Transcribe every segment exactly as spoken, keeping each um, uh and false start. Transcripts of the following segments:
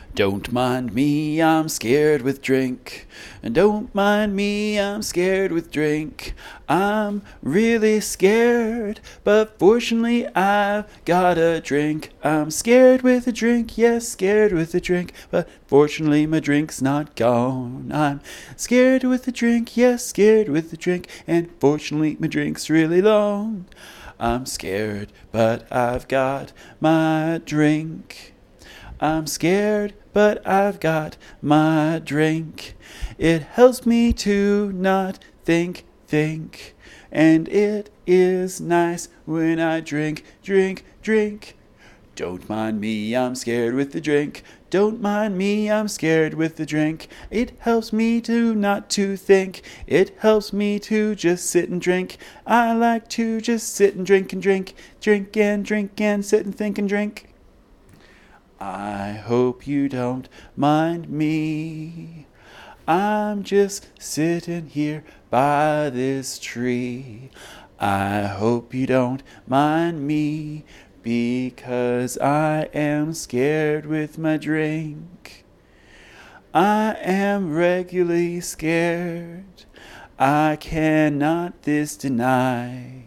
Don't mind me, I'm scared with drink. And don't mind me, I'm scared with drink. I'm really scared, but fortunately I've got a drink. I'm scared with a drink, yes, scared with a drink, but fortunately my drink's not gone. I'm scared with a drink, yes, scared with a drink, and fortunately my drink's really long. I'm scared, but I've got my drink. I'm scared, but I've got my drink. It helps me to not think, think. And it is nice when I drink, drink, drink. Don't mind me, I'm scared with the drink. Don't mind me, I'm scared with the drink. It helps me to not to think. It helps me to just sit and drink. I like to just sit and drink and drink. Drink and drink and sit and think and drink. I hope you don't mind me. I'm just sitting here by this tree. I hope you don't mind me, because I am scared with my drink. I am regularly scared. I cannot this deny.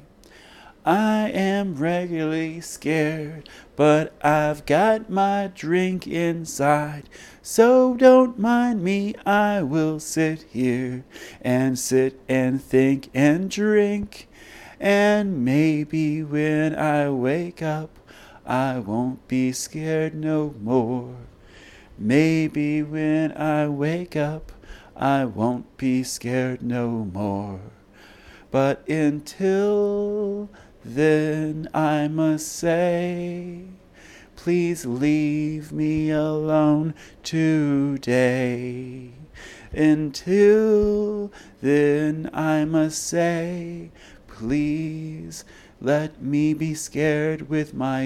I am regularly scared, but I've got my drink inside. So don't mind me, I will sit here and sit and think and drink. And maybe when I wake up, I won't be scared no more. Maybe when I wake up, I won't be scared no more. But until then I must say, please leave me alone today. Until then I must say, please let me be scared with my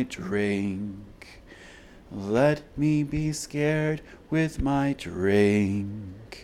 drink. Let me be scared with my drink.